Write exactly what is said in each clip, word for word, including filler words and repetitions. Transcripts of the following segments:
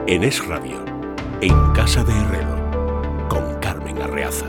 En Es Radio, en Casa de Herrero, con Carmen Arreaza.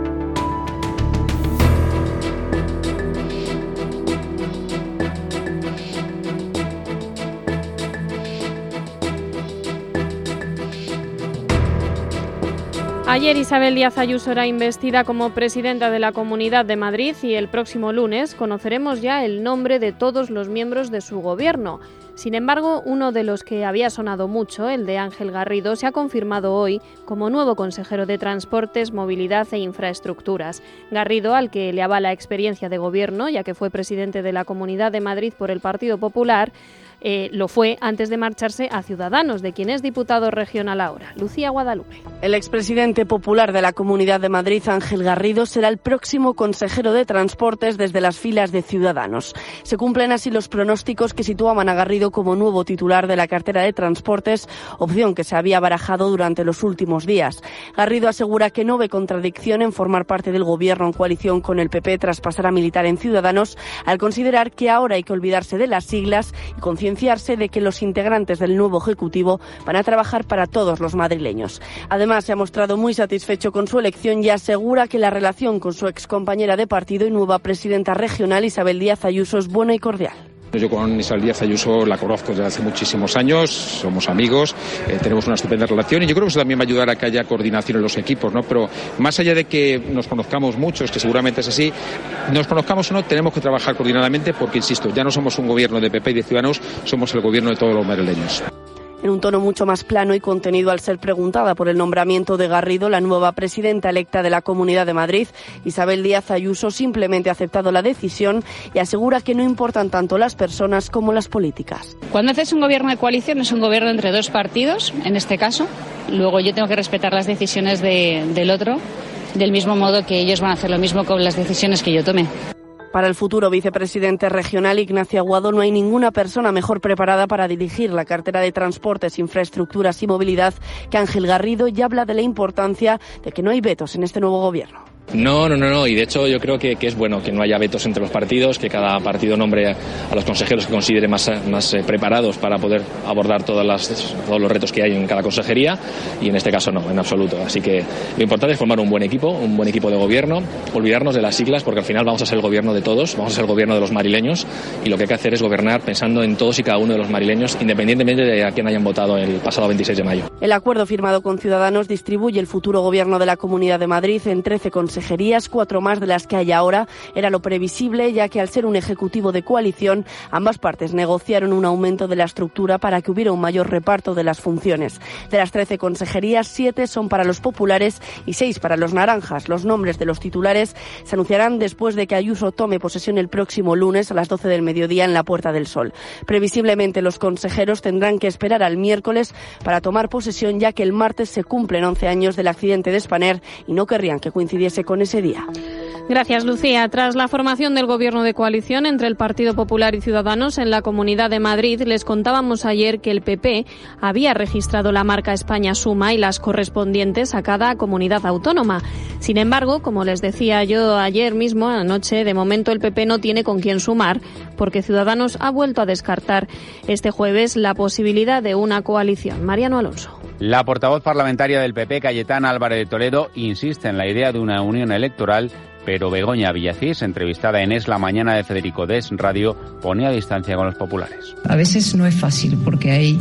Ayer Isabel Díaz Ayuso era investida como presidenta de la Comunidad de Madrid y el próximo lunes conoceremos ya el nombre de todos los miembros de su gobierno. Sin embargo, uno de los que había sonado mucho, el de Ángel Garrido, se ha confirmado hoy como nuevo consejero de Transportes, Movilidad e Infraestructuras. Garrido, al que le avala experiencia de gobierno, ya que fue presidente de la Comunidad de Madrid por el Partido Popular, Eh, lo fue antes de marcharse a Ciudadanos, de quien es diputado regional ahora. Lucía Guadalupe. El expresidente popular de la Comunidad de Madrid, Ángel Garrido, será el próximo consejero de Transportes desde las filas de Ciudadanos. Se cumplen así los pronósticos que situaban a Garrido como nuevo titular de la cartera de Transportes, opción que se había barajado durante los últimos días. Garrido asegura que no ve contradicción en formar parte del gobierno en coalición con el P P tras pasar a militar en Ciudadanos, al considerar que ahora hay que olvidarse de las siglas y concienciarse de que los integrantes del nuevo Ejecutivo van a trabajar para todos los madrileños. Además, se ha mostrado muy satisfecho con su elección y asegura que la relación con su excompañera de partido y nueva presidenta regional, Isabel Díaz Ayuso, es buena y cordial. Yo con Isabel Díaz Ayuso la conozco desde hace muchísimos años, somos amigos, eh, tenemos una estupenda relación y yo creo que eso también va a ayudar a que haya coordinación en los equipos, ¿no? Pero más allá de que nos conozcamos muchos, que seguramente es así, nos conozcamos o no, tenemos que trabajar coordinadamente porque, insisto, ya no somos un gobierno de P P y de Ciudadanos, somos el gobierno de todos los madrileños. En un tono mucho más plano y contenido al ser preguntada por el nombramiento de Garrido, la nueva presidenta electa de la Comunidad de Madrid, Isabel Díaz Ayuso, simplemente ha aceptado la decisión y asegura que no importan tanto las personas como las políticas. Cuando haces un gobierno de coalición es un gobierno entre dos partidos, en este caso. Luego yo tengo que respetar las decisiones de, del otro, del mismo modo que ellos van a hacer lo mismo con las decisiones que yo tome. Para el futuro vicepresidente regional, Ignacio Aguado, no hay ninguna persona mejor preparada para dirigir la cartera de Transportes, Infraestructuras y Movilidad que Ángel Garrido, y habla de la importancia de que no hay vetos en este nuevo gobierno. No, no, no, no, y de hecho yo creo que, que es bueno que no haya vetos entre los partidos, que cada partido nombre a los consejeros que considere más, más eh, preparados para poder abordar todas las, todos los retos que hay en cada consejería, y en este caso no, en absoluto. Así que lo importante es formar un buen equipo, un buen equipo de gobierno, olvidarnos de las siglas porque al final vamos a ser el gobierno de todos, vamos a ser el gobierno de los madrileños y lo que hay que hacer es gobernar pensando en todos y cada uno de los madrileños, independientemente de a quién hayan votado el pasado veintiséis de mayo. El acuerdo firmado con Ciudadanos distribuye el futuro gobierno de la Comunidad de Madrid en trece consejerías. Consejerías, cuatro más de las que hay ahora. Era lo previsible, ya que al ser un ejecutivo de coalición, ambas partes negociaron un aumento de la estructura para que hubiera un mayor reparto de las funciones. De las trece consejerías, siete son para los populares y seis para los naranjas. Los nombres de los titulares se anunciarán después de que Ayuso tome posesión el próximo lunes a las doce del mediodía en la Puerta del Sol. Previsiblemente, los consejeros tendrán que esperar al miércoles para tomar posesión, ya que el martes se cumplen once años del accidente de Spanair y no querrían que coincidiese con ese día. Gracias, Lucía. Tras la formación del gobierno de coalición entre el Partido Popular y Ciudadanos en la Comunidad de Madrid, les contábamos ayer que el P P había registrado la marca España Suma y las correspondientes a cada comunidad autónoma. Sin embargo, como les decía yo ayer mismo, anoche, de momento el P P no tiene con quién sumar, porque Ciudadanos ha vuelto a descartar este jueves la posibilidad de una coalición. Mariano Alonso. La portavoz parlamentaria del P P, Cayetana Álvarez de Toledo, insiste en la idea de una unión electoral, pero Begoña Villacís, entrevistada en Es la Mañana de Federico Des Radio, pone a distancia con los populares. A veces no es fácil porque hay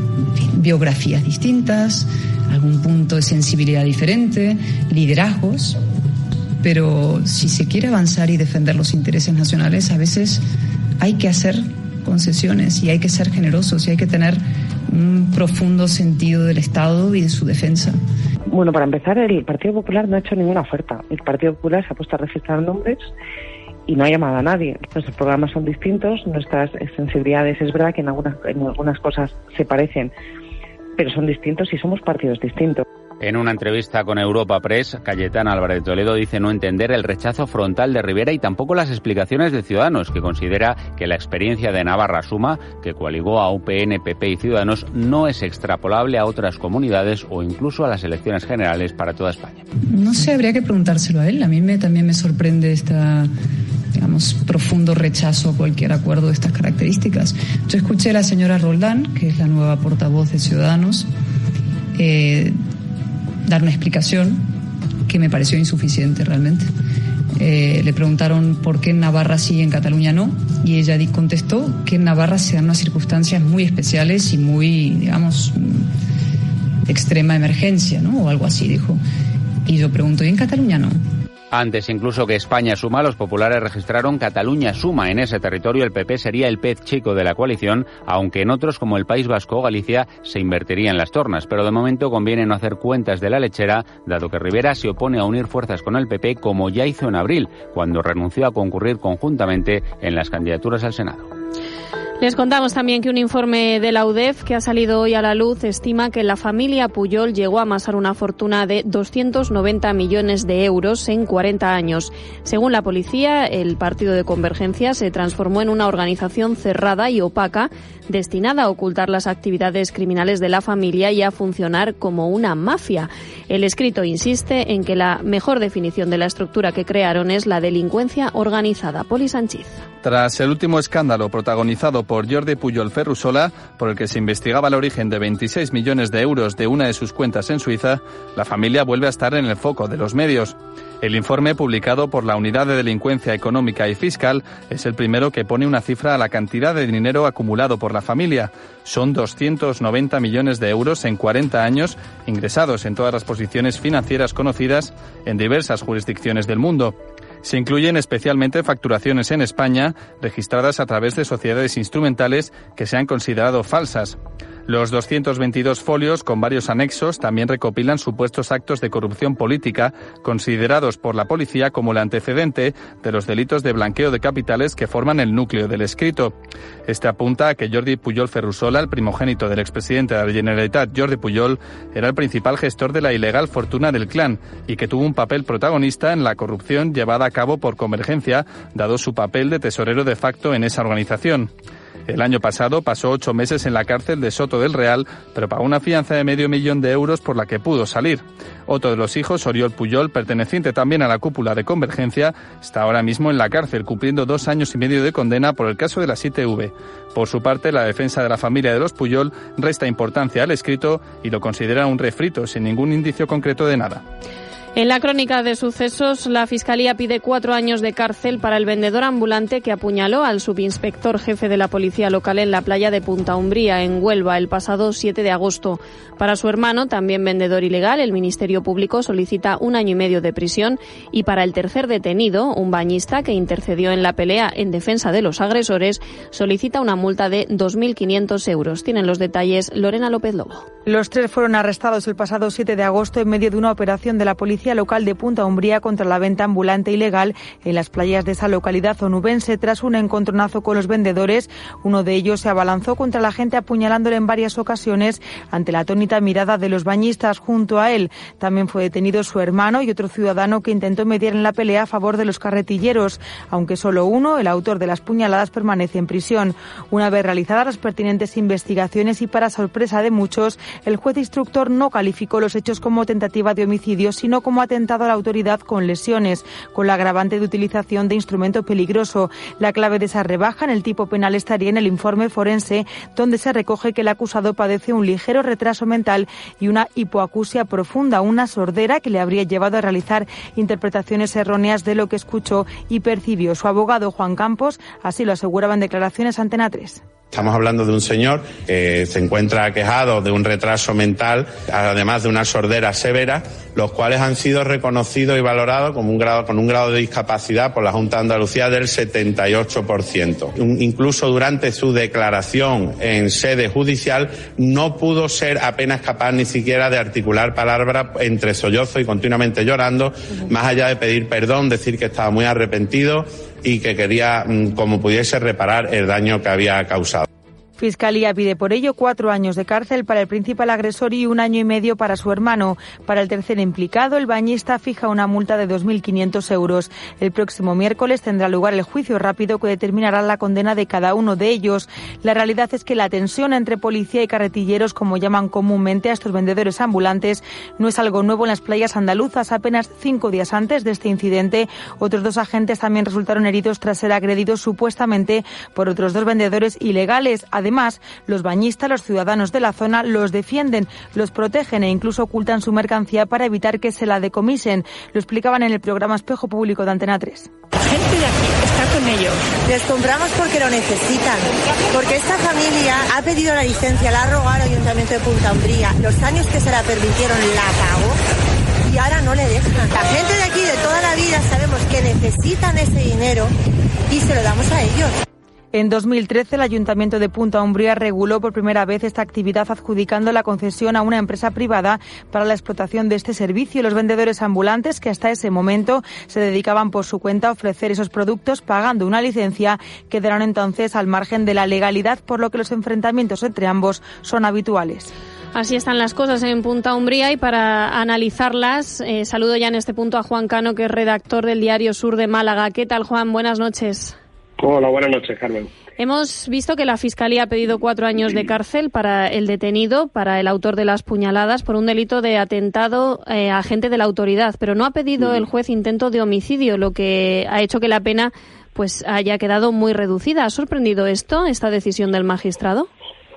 biografías distintas, algún punto de sensibilidad diferente, liderazgos, pero si se quiere avanzar y defender los intereses nacionales, a veces hay que hacer concesiones y hay que ser generosos y hay que tener un profundo sentido del Estado y de su defensa. Bueno, para empezar, el Partido Popular no ha hecho ninguna oferta. El Partido Popular se ha puesto a registrar nombres y no ha llamado a nadie. Nuestros programas son distintos, nuestras sensibilidades es verdad que en algunas, en algunas cosas se parecen, pero son distintos y somos partidos distintos. En una entrevista con Europa Press, Cayetana Álvarez de Toledo dice no entender el rechazo frontal de Rivera y tampoco las explicaciones de Ciudadanos, que considera que la experiencia de Navarra Suma, que coaligó a U P N, P P y Ciudadanos, no es extrapolable a otras comunidades o incluso a las elecciones generales para toda España. No sé, habría que preguntárselo a él. A mí me, también me sorprende esta, digamos, profundo rechazo a cualquier acuerdo de estas características. Yo escuché a la señora Roldán, que es la nueva portavoz de Ciudadanos, eh, dar una explicación que me pareció insuficiente realmente. Eh, le preguntaron por qué en Navarra sí y en Cataluña no, y ella contestó que en Navarra se dan unas circunstancias muy especiales y muy, digamos, de extrema emergencia, ¿no? O algo así, dijo. Y yo pregunto, ¿y en Cataluña no? Antes incluso que España suma, los populares registraron Cataluña suma. En ese territorio el P P sería el pez chico de la coalición, aunque en otros como el País Vasco o Galicia se invertirían las tornas. Pero de momento conviene no hacer cuentas de la lechera, dado que Rivera se opone a unir fuerzas con el P P como ya hizo en abril, cuando renunció a concurrir conjuntamente en las candidaturas al Senado. Les contamos también que un informe de la U D E F que ha salido hoy a la luz estima que la familia Pujol llegó a amasar una fortuna de doscientos noventa millones de euros en cuarenta años. Según la policía, el Partido de Convergencia se transformó en una organización cerrada y opaca destinada a ocultar las actividades criminales de la familia y a funcionar como una mafia. El escrito insiste en que la mejor definición de la estructura que crearon es la delincuencia organizada. Poli Sánchez. Tras el último escándalo protagonizado por Jordi Pujol Ferrusola, por el que se investigaba el origen de veintiséis millones de euros de una de sus cuentas en Suiza, la familia vuelve a estar en el foco de los medios. El informe publicado por la Unidad de Delincuencia Económica y Fiscal es el primero que pone una cifra a la cantidad de dinero acumulado por la familia. Son doscientos noventa millones de euros en cuarenta años, ingresados en todas las posiciones financieras conocidas en diversas jurisdicciones del mundo. Se incluyen especialmente facturaciones en España registradas a través de sociedades instrumentales que se han considerado falsas. Los doscientos veintidós folios, con varios anexos, también recopilan supuestos actos de corrupción política considerados por la policía como el antecedente de los delitos de blanqueo de capitales que forman el núcleo del escrito. Este apunta a que Jordi Pujol Ferrusola, el primogénito del expresidente de la Generalitat, Jordi Pujol, era el principal gestor de la ilegal fortuna del clan y que tuvo un papel protagonista en la corrupción llevada a cabo por Convergencia, dado su papel de tesorero de facto en esa organización. El año pasado pasó ocho meses en la cárcel de Soto del Real, pero pagó una fianza de medio millón de euros por la que pudo salir. Otro de los hijos, Oriol Pujol, perteneciente también a la cúpula de Convergencia, está ahora mismo en la cárcel, cumpliendo dos años y medio de condena por el caso de las I T V. Por su parte, la defensa de la familia de los Pujol resta importancia al escrito y lo considera un refrito, sin ningún indicio concreto de nada. En la crónica de sucesos, la Fiscalía pide cuatro años de cárcel para el vendedor ambulante que apuñaló al subinspector jefe de la policía local en la playa de Punta Umbría, en Huelva, el pasado siete de agosto. Para su hermano, también vendedor ilegal, el Ministerio Público solicita un año y medio de prisión, y para el tercer detenido, un bañista que intercedió en la pelea en defensa de los agresores, solicita una multa de dos mil quinientos euros. Tienen los detalles Lorena López Lobo. Los tres fueron arrestados el pasado siete de agosto en medio de una operación de la policía local de Punta Umbría contra la venta ambulante ilegal en las playas de esa localidad onubense. Tras un encontronazo con los vendedores, uno de ellos se abalanzó contra la gente apuñalándole en varias ocasiones ante la atónita mirada de los bañistas. Junto a él también fue detenido su hermano y otro ciudadano que intentó mediar en la pelea a favor de los carretilleros, aunque solo uno, el autor de las puñaladas, permanece en prisión. Una vez realizadas las pertinentes investigaciones y para sorpresa de muchos, el juez instructor no calificó los hechos como tentativa de homicidio, sino como atentado a la autoridad con lesiones, con la agravante de utilización de instrumento peligroso. La clave de esa rebaja en el tipo penal estaría en el informe forense, donde se recoge que el acusado padece un ligero retraso mental y una hipoacusia profunda, una sordera que le habría llevado a realizar interpretaciones erróneas de lo que escuchó y percibió. Su abogado, Juan Campos, así lo aseguraba en declaraciones a Antena tres. Estamos hablando de un señor que se encuentra aquejado de un retraso mental, además de una sordera severa, los cuales han sido reconocidos y valorados como un grado, con un grado de discapacidad por la Junta de Andalucía del setenta y ocho por ciento. Incluso durante su declaración en sede judicial no pudo ser apenas capaz ni siquiera de articular palabras entre sollozo y continuamente llorando, más allá de pedir perdón, decir que estaba muy arrepentido y que quería, como pudiese, reparar el daño que había causado. Fiscalía pide por ello cuatro años de cárcel para el principal agresor y un año y medio para su hermano. Para el tercer implicado, el bañista fija una multa de dos mil quinientos euros. El próximo miércoles tendrá lugar el juicio rápido que determinará la condena de cada uno de ellos. La realidad es que la tensión entre policía y carretilleros, como llaman comúnmente a estos vendedores ambulantes, no es algo nuevo en las playas andaluzas. Apenas cinco días antes de este incidente, otros dos agentes también resultaron heridos tras ser agredidos supuestamente por otros dos vendedores ilegales. Además, Además, los bañistas, los ciudadanos de la zona, los defienden, los protegen e incluso ocultan su mercancía para evitar que se la decomisen. Lo explicaban en el programa Espejo Público de Antena tres. La gente de aquí está con ellos. Les compramos porque lo necesitan. Porque esta familia ha pedido la licencia, la ha rogado al Ayuntamiento de Punta Umbría. Los años que se la permitieron la pagó y ahora no le dejan. La gente de aquí de toda la vida sabemos que necesitan ese dinero y se lo damos a ellos. En dos mil trece, el Ayuntamiento de Punta Umbría reguló por primera vez esta actividad adjudicando la concesión a una empresa privada para la explotación de este servicio. Los vendedores ambulantes, que hasta ese momento se dedicaban por su cuenta a ofrecer esos productos pagando una licencia, quedaron entonces al margen de la legalidad, por lo que los enfrentamientos entre ambos son habituales. Así están las cosas en Punta Umbría, y para analizarlas eh, saludo ya en este punto a Juan Cano, que es redactor del Diario Sur de Málaga. ¿Qué tal, Juan? Buenas noches. Hola, buenas noches, Carmen. Hemos visto que la Fiscalía ha pedido cuatro años de cárcel para el detenido, para el autor de las puñaladas, por un delito de atentado eh, a agente de la autoridad, pero no ha pedido el juez intento de homicidio, lo que ha hecho que la pena pues haya quedado muy reducida. ¿Ha sorprendido esto, esta decisión del magistrado?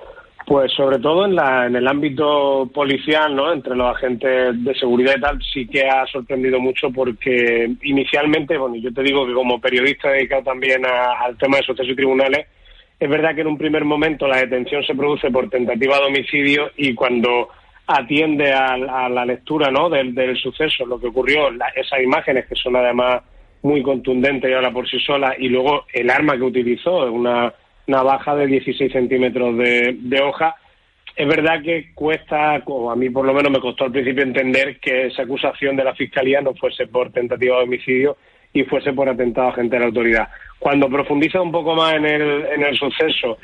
Pues sobre todo en, la, en el ámbito policial, ¿no? Entre los agentes de seguridad y tal, sí que ha sorprendido mucho, porque inicialmente, bueno, yo te digo que como periodista dedicado también a, al tema de sucesos y tribunales, es verdad que en un primer momento la detención se produce por tentativa de homicidio, y cuando atiende a, a la lectura, ¿no? del, del suceso, lo que ocurrió, la, esas imágenes que son además muy contundentes y ahora por sí solas, y luego el arma que utilizó, una navaja de dieciséis centímetros de, de hoja, es verdad que cuesta, o a mí por lo menos me costó al principio entender que esa acusación de la Fiscalía no fuese por tentativa de homicidio y fuese por atentado a agente de la autoridad. Cuando profundizas un poco más en el, en el suceso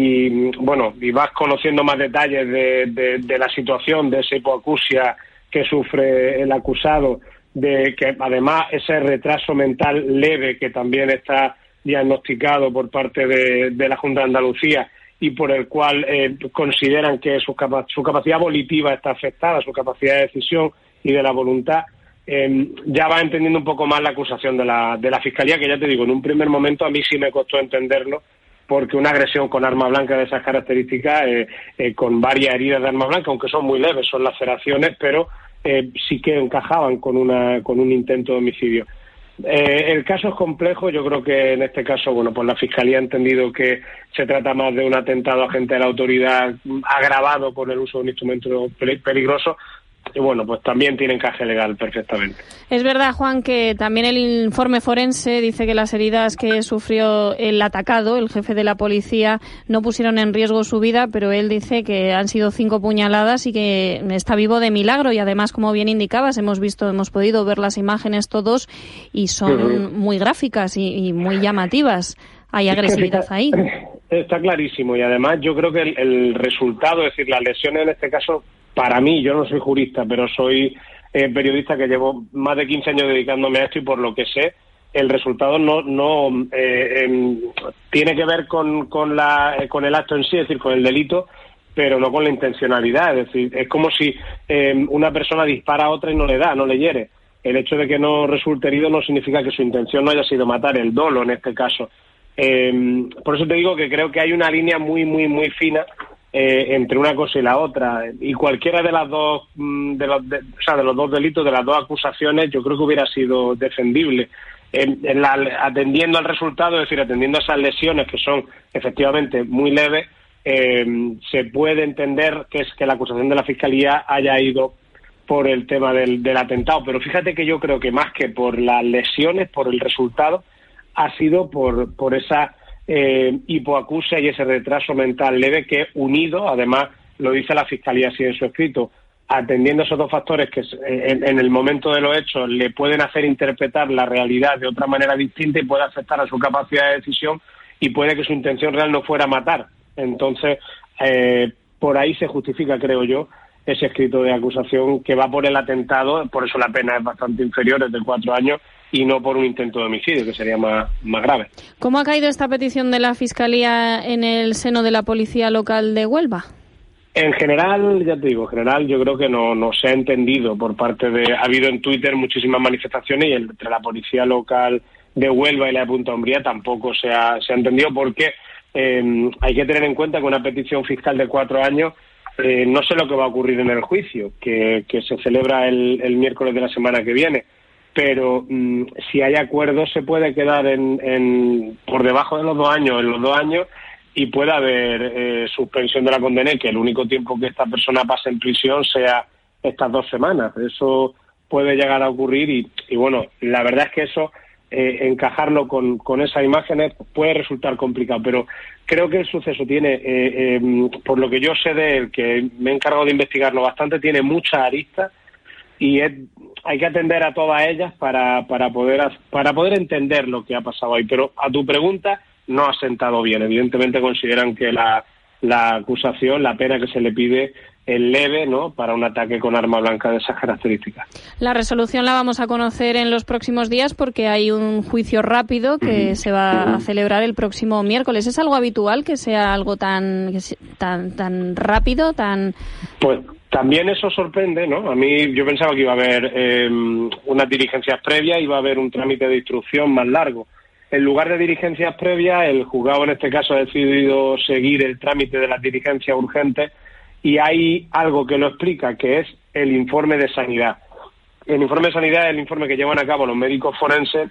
y bueno y vas conociendo más detalles de, de, de la situación, de esa hipoacusia que sufre el acusado, de que además ese retraso mental leve que también está diagnosticado por parte de, de la Junta de Andalucía, y por el cual eh, consideran que su, capa- su capacidad volitiva está afectada, su capacidad de decisión y de la voluntad, eh, ya va entendiendo un poco más la acusación de la, de la Fiscalía, que ya te digo, en un primer momento a mí sí me costó entenderlo, porque una agresión con arma blanca de esas características, eh, eh, con varias heridas de arma blanca, aunque son muy leves, son laceraciones, pero eh, sí que encajaban con, una, con un intento de homicidio. Eh, el caso es complejo. Yo creo que en este caso, bueno, pues la Fiscalía ha entendido que se trata más de un atentado a agente de la autoridad agravado con el uso de un instrumento peligroso, y bueno, pues también tiene encaje legal perfectamente. Es verdad, Juan, que también el informe forense dice que las heridas que sufrió el atacado, el jefe de la policía, no pusieron en riesgo su vida, pero él dice que han sido cinco puñaladas y que está vivo de milagro, y además, como bien indicabas, hemos visto, hemos podido ver las imágenes todos y son uh-huh. muy gráficas y, y muy llamativas. Hay agresividad está, ahí. Está clarísimo, y además yo creo que el, el resultado, es decir, las lesiones en este caso, para mí, yo no soy jurista, pero soy eh, periodista que llevo más de quince años dedicándome a esto, y por lo que sé, el resultado no no eh, eh, tiene que ver con con, la, eh, con el acto en sí, es decir, con el delito, pero no con la intencionalidad. Es decir, es como si eh, una persona dispara a otra y no le da, no le hiere. El hecho de que no resulte herido no significa que su intención no haya sido matar, el dolo en este caso. Eh, por eso te digo que creo que hay una línea muy, muy, muy fina Eh, entre una cosa y la otra, y cualquiera de las dos de los, de, o sea, de los dos delitos, de las dos acusaciones, yo creo que hubiera sido defendible. En, en la, atendiendo al resultado, es decir, atendiendo a esas lesiones que son efectivamente muy leves, eh, se puede entender que es que la acusación de la Fiscalía haya ido por el tema del, del atentado, pero fíjate que yo creo que más que por las lesiones, por el resultado, ha sido por, por esa Eh, hipoacusia y ese retraso mental leve que, unido, además lo dice la Fiscalía así en su escrito, atendiendo a esos dos factores que en, en el momento de los hechos le pueden hacer interpretar la realidad de otra manera distinta y puede afectar a su capacidad de decisión, y puede que su intención real no fuera matar. Entonces, eh, por ahí se justifica, creo yo, ese escrito de acusación que va por el atentado. Por eso la pena es bastante inferior, es de cuatro años, y no por un intento de homicidio, que sería más, más grave. ¿Cómo ha caído esta petición de la Fiscalía en el seno de la Policía Local de Huelva? En general, ya te digo, en general yo creo que no, no se ha entendido por parte de... Ha habido en Twitter muchísimas manifestaciones, y entre la Policía Local de Huelva y la de Punta Umbría tampoco se ha, se ha entendido, porque eh, hay que tener en cuenta que una petición fiscal de cuatro años, eh, no sé lo que va a ocurrir en el juicio, que, que se celebra el, el miércoles de la semana que viene, pero mmm, si hay acuerdo se puede quedar en, en por debajo de los dos años, en los dos años, y puede haber eh, suspensión de la condena y que el único tiempo que esta persona pase en prisión sea estas dos semanas. Eso puede llegar a ocurrir y, y bueno, la verdad es que eso, eh, encajarlo con, con esas imágenes puede resultar complicado, pero creo que el suceso tiene, eh, eh, por lo que yo sé de él, que me he encargado de investigarlo bastante, tiene muchas aristas y es, hay que atender a todas ellas para, para, poder, para poder entender lo que ha pasado ahí. Pero a tu pregunta, no ha sentado bien. Evidentemente consideran que la, la acusación, la pena que se le pide es leve, ¿no?, para un ataque con arma blanca de esas características. La resolución la vamos a conocer en los próximos días porque hay un juicio rápido que uh-huh. se va uh-huh. a celebrar el próximo miércoles. ¿Es algo habitual que sea algo tan tan tan rápido, tan...? Pues también eso sorprende, ¿no? A mí yo pensaba que iba a haber eh, unas diligencias previas, iba a haber un trámite de instrucción más largo. En lugar de diligencias previas, el juzgado en este caso ha decidido seguir el trámite de las diligencias urgentes y hay algo que lo explica, que es el informe de sanidad. El informe de sanidad es el informe que llevan a cabo los médicos forenses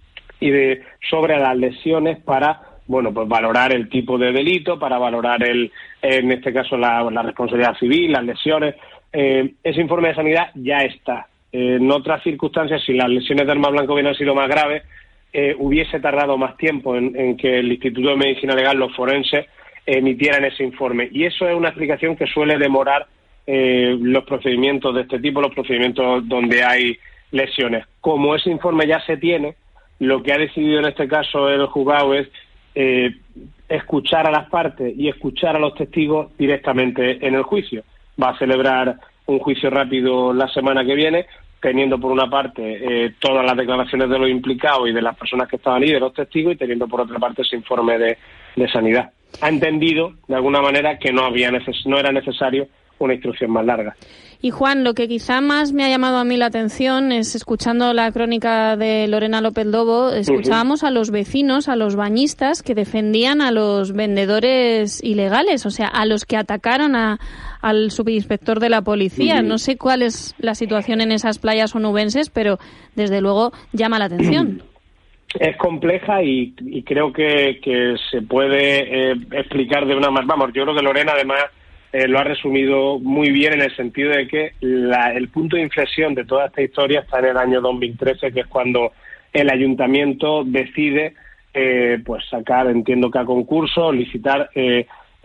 y de sobre las lesiones para, bueno, pues valorar el tipo de delito, para valorar el, en este caso la, la responsabilidad civil, las lesiones. Eh, ese informe de sanidad ya está. Eh, en otras circunstancias, si las lesiones de arma blanca hubieran sido más graves, Eh, hubiese tardado más tiempo en, en que el Instituto de Medicina Legal, los forenses, eh, emitieran ese informe. Y eso es una explicación que suele demorar eh, los procedimientos de este tipo, los procedimientos donde hay lesiones. Como ese informe ya se tiene, lo que ha decidido en este caso el juzgado es eh, escuchar a las partes y escuchar a los testigos directamente en el juicio. Va a celebrar un juicio rápido la semana que viene, teniendo por una parte eh, todas las declaraciones de los implicados y de las personas que estaban ahí, de los testigos, y teniendo por otra parte ese informe de, de sanidad. Ha entendido, de alguna manera, que no había neces- no era necesario una instrucción más larga. Y Juan, lo que quizá más me ha llamado a mí la atención es, escuchando la crónica de Lorena López Lobo, escuchábamos uh-huh. a los vecinos, a los bañistas que defendían a los vendedores ilegales, o sea, a los que atacaron a, al subinspector de la policía. Uh-huh. No sé cuál es la situación en esas playas onubenses, pero desde luego llama la atención. Es compleja y, y creo que, que se puede eh, explicar de una manera. Vamos, yo creo que Lorena además Eh, lo ha resumido muy bien en el sentido de que la, el punto de inflexión de toda esta historia está en el año dos mil trece, que es cuando el ayuntamiento decide eh, pues sacar, entiendo que a concurso, licitar eh,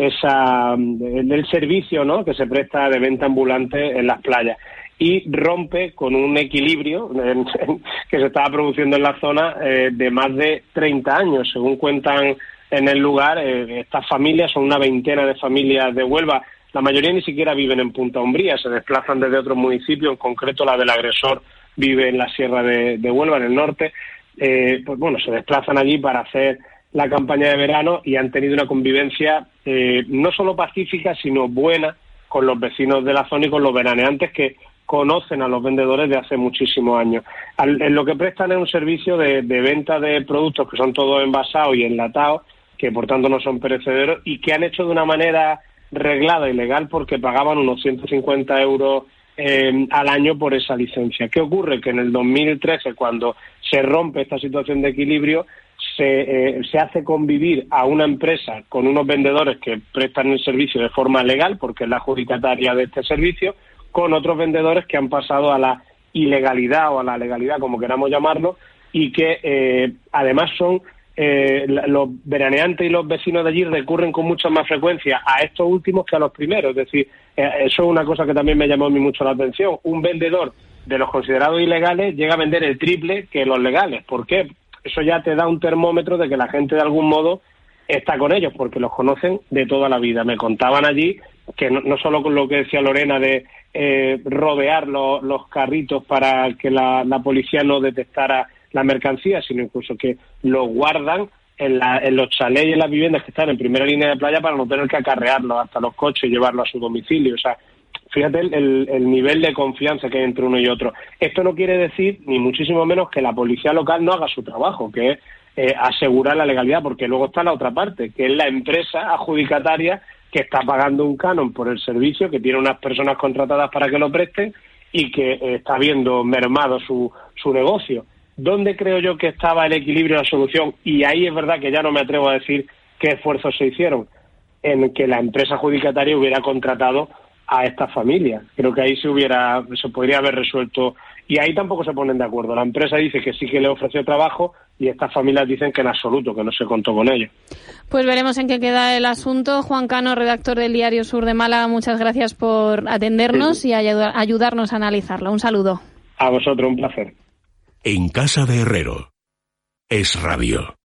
esa el, el servicio, ¿no?, que se presta de venta ambulante en las playas, y rompe con un equilibrio en, en, que se estaba produciendo en la zona eh, de más de treinta años, según cuentan en el lugar. Eh, estas familias son una veintena de familias de Huelva. La mayoría ni siquiera viven en Punta Umbría, se desplazan desde otros municipios, en concreto la del agresor vive en la Sierra de, de Huelva, en el norte. Eh, pues bueno, se desplazan allí para hacer la campaña de verano y han tenido una convivencia eh, no solo pacífica, sino buena con los vecinos de la zona y con los veraneantes que conocen a los vendedores de hace muchísimos años. Al, en lo que prestan es un servicio de, de venta de productos que son todos envasados y enlatados, que por tanto no son perecederos y que han hecho de una manera reglada y legal porque pagaban unos ciento cincuenta euros eh, al año por esa licencia. ¿Qué ocurre? Que en el dos mil trece, cuando se rompe esta situación de equilibrio, se, eh, se hace convivir a una empresa con unos vendedores que prestan el servicio de forma legal, porque es la adjudicataria de este servicio, con otros vendedores que han pasado a la ilegalidad o a la legalidad, como queramos llamarlo, y que eh, además son Eh, los veraneantes y los vecinos de allí recurren con mucha más frecuencia a estos últimos que a los primeros. Es decir, eh, eso es una cosa que también me llamó a mí mucho la atención. Un vendedor de los considerados ilegales llega a vender el triple que los legales. ¿Por qué? Eso ya te da un termómetro de que la gente de algún modo está con ellos, porque los conocen de toda la vida. Me contaban allí que no, no solo con lo que decía Lorena de eh, rodear los, los carritos para que la, la policía no detectara la mercancía, sino incluso que lo guardan en, la, en los chalés y en las viviendas que están en primera línea de playa para no tener que acarrearlos hasta los coches y llevarlos a su domicilio. O sea, Fíjate el, el, el nivel de confianza que hay entre uno y otro. Esto no quiere decir, ni muchísimo menos, que la policía local no haga su trabajo, que es eh, asegurar la legalidad, porque luego está la otra parte, que es la empresa adjudicataria que está pagando un canon por el servicio, que tiene unas personas contratadas para que lo presten y que eh, está viendo mermado su, su negocio. ¿Dónde creo yo que estaba el equilibrio y la solución? Y ahí es verdad que ya no me atrevo a decir qué esfuerzos se hicieron, en que la empresa adjudicataria hubiera contratado a estas familias. Creo que ahí se hubiera, se podría haber resuelto, y ahí tampoco se ponen de acuerdo. La empresa dice que sí que le ofreció trabajo y estas familias dicen que en absoluto, que no se contó con ello. Pues veremos en qué queda el asunto. Juan Cano, redactor del Diario Sur de Málaga, muchas gracias por atendernos sí. y ayud- ayudarnos a analizarlo. Un saludo. A vosotros, un placer. En Casa de Herrero. Es Radio.